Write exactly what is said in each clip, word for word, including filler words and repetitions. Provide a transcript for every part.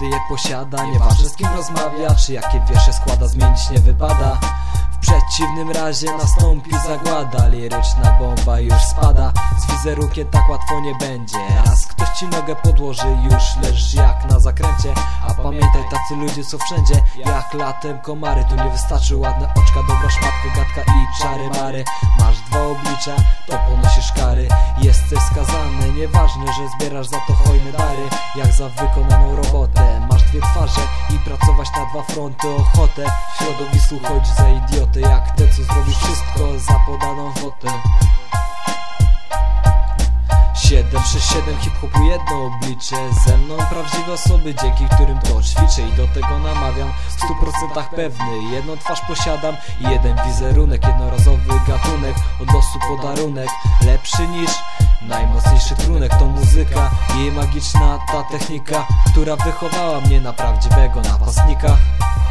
je posiada. Nieważne z kim rozmawia, czy jakie wiersze składa, zmienić nie wypada. W przeciwnym razie nastąpi zagłada. Liryczna bomba już spada. Z wizerunkiem tak łatwo nie będzie. Raz ktoś ci nogę podłoży, już leżysz jak na zakręcie. A pamiętaj, tacy ludzie są wszędzie, jak latem komary. Tu nie wystarczy ładne oczka, dobra szmatka, gadka i czary mary. Masz dwa oblicza, to ponosisz kary. Jest coś skazane, nieważne, że zbierasz za to hojne dary. Jak za wykonaną robotę. Masz dwie twarze i pracować na dwa fronty ochotę. W środowisku chodź za idiotę, jak te, co zrobi wszystko za podaną kwotę. siedem sześć siedem hip-hopu jedno oblicze. Ze mną prawdziwe osoby, dzięki którym to ćwiczę. I do tego namawiam, w stu procentach pewny. Jedną twarz posiadam i jeden wizerunek. Jednorazowy gatunek, od losu podarunek. Lepszy niż najmocniejszy trunek. To muzyka i jej magiczna ta technika, która wychowała mnie na prawdziwego napastnika.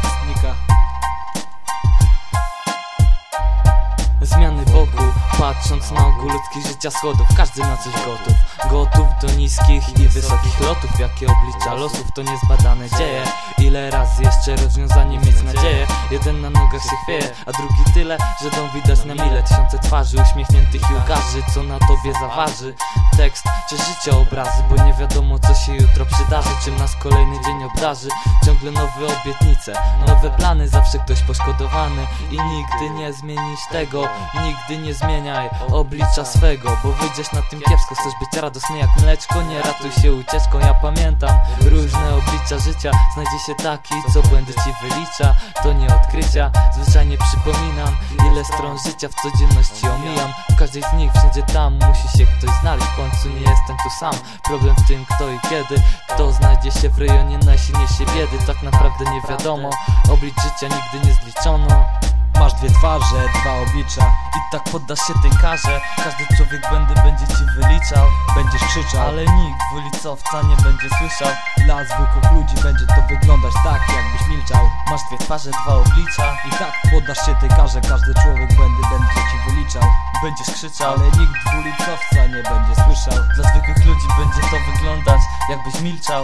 Zmiany wokół, patrząc na ogół ludzkich życia schodów. Każdy na coś gotów. Gotów do niskich i wysokich lotów. Jakie oblicza losów to niezbadane dzieje. Ile razy jeszcze rozwiązanie mieć nadzieję. Jeden na nogach się chwieje, a drugi tyle, że dom widać na mile. Tysiące twarzy uśmiechniętych i ukarzy, co na tobie zaważy. Tekst czy życie obrazy, bo nie wiadomo co się jutro przydarzy. Czym nas kolejny dzień obdarzy. Ciągle nowe obietnice, nowe plany. Zawsze ktoś poszkodowany i nigdy nie zmienisz tego. Nigdy nie zmieniaj oblicza swego, bo wyjdziesz na tym kiepsko. Chcesz być radosny jak mleczko, nie ratuj się ucieczką. Ja pamiętam różne oblicza życia. Znajdzie się taki, co błędy ci wylicza. To nie odkrycia, zwyczajnie przypominam, ile stron życia w codzienności omijam. W każdej z nich, wszędzie tam musi się ktoś znaleźć. W końcu nie jestem tu sam, problem w tym kto i kiedy. Kto znajdzie się w rejonie najsilniejszej biedy. Tak naprawdę nie wiadomo, oblicz życia nigdy nie zliczono. Masz dwie twarze, dwa oblicza i tak poddasz się tej karze. Każdy człowiek będę będzie ci wyliczał. Będziesz krzyczał, ale nikt dwulicowca nie będzie słyszał. Dla zwykłych ludzi będzie to wyglądać tak, jakbyś milczał. Masz dwie twarze, dwa oblicza i tak poddasz się tej karze. Każdy człowiek będę będzie ci wyliczał. Będziesz krzyczał, ale nikt dwulicowca nie będzie słyszał. Dla zwykłych ludzi będzie to wyglądać, jakbyś milczał.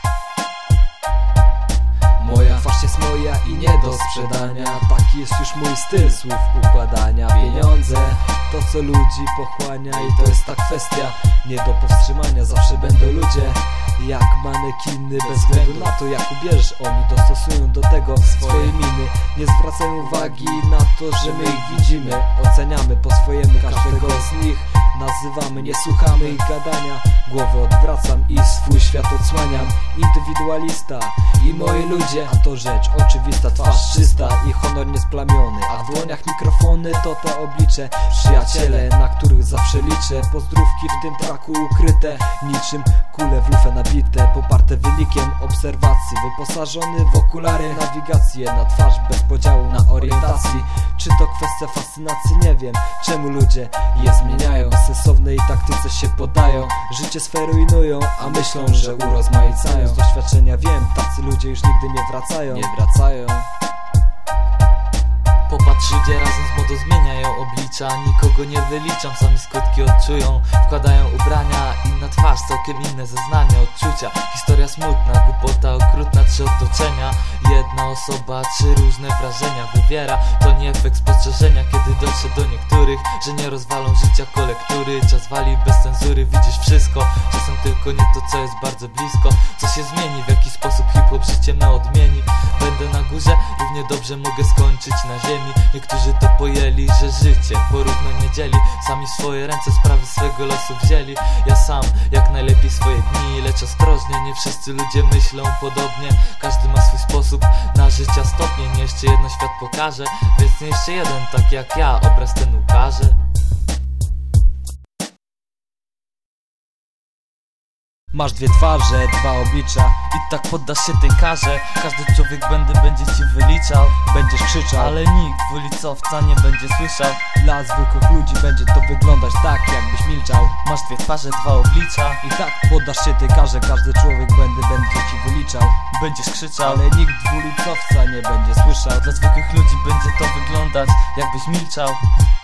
Moja twarz jest moja i nie do sprzedania. Taki jest już mój styl słów układania. Pieniądze to co ludzi pochłania. I to jest ta kwestia nie do powstrzymania. Zawsze będą ludzie jak manekiny. Bez względu na to jak ubierzesz, oni dostosują do tego swoje miny. Nie zwracają uwagi na to, że my ich widzimy. Oceniamy po swojemu każdego z nich. Nazywamy, nie słuchamy ich gadania. Głowę odwracam i swój świat odsłaniam. Indywidualista i moi ludzie, a to rzecz oczywista. Twarz czysta i honor niesplamiony, a w dłoniach mikrofony to te oblicze. Przyjaciele, na których zawsze liczę. Pozdrówki w tym traku ukryte, niczym kule w lufę nabite. Poparte wynikiem obserwacji, wyposażony w okulary nawigację. Na twarz bez podziału na orientacji. Czy to kwestia fascynacji? Nie wiem, czemu ludzie je zmieniają. Sensownej taktyce się podają, życie swe rujnują, a myślą, że urozmaicają. Z doświadczenia wiem, tacy ludzie już nigdy nie wracają. Nie wracają. Popatrz, ludzie razem z modą zmieniają oblicza. Nikogo nie wyliczam, sami skutki odczują. Wkładają ubrania, inna twarz, całkiem inne zeznania, odczucia. Historia smutna, głupota okrutna, trzy otoczenia. Jedna osoba, trzy różne wrażenia wywiera. To nie efekt spostrzeżenia, kiedy dotrze do niektórych, że nie rozwalą życia kolektury. Czas wali bez cenzury, widzisz wszystko. Czasem tylko nie to, co jest bardzo blisko. Co się zmieni, w jaki sposób hip-hop życie me odmieni. Będę na górze, równie dobrze mogę skończyć na ziemi. Niektórzy to pojęli, że życie porówno nie dzieli. Sami w swoje ręce sprawy swego losu wzięli. Ja sam, jak najlepiej swoje dni, lecz ostrożnie, nie wszyscy ludzie myślą podobnie. Każdy ma swój sposób na życia stopnie. Nie jeszcze jedno świat pokaże, więc nie jeszcze jeden, tak jak ja, obraz ten ukaże. Masz dwie twarze, dwa oblicza i tak poddasz się tej karze. Każdy człowiek będę będzie ci wyliczał. Będziesz krzyczał, ale nikt dwulicowca nie będzie słyszał. Dla zwykłych ludzi będzie to wyglądać tak, jakbyś milczał. Masz dwie twarze, dwa oblicza i tak poddasz się tej karze. Każdy człowiek będę będzie ci wyliczał. Będziesz krzyczał, ale nikt dwulicowca nie będzie słyszał. Dla zwykłych ludzi będzie to wyglądać, jakbyś milczał.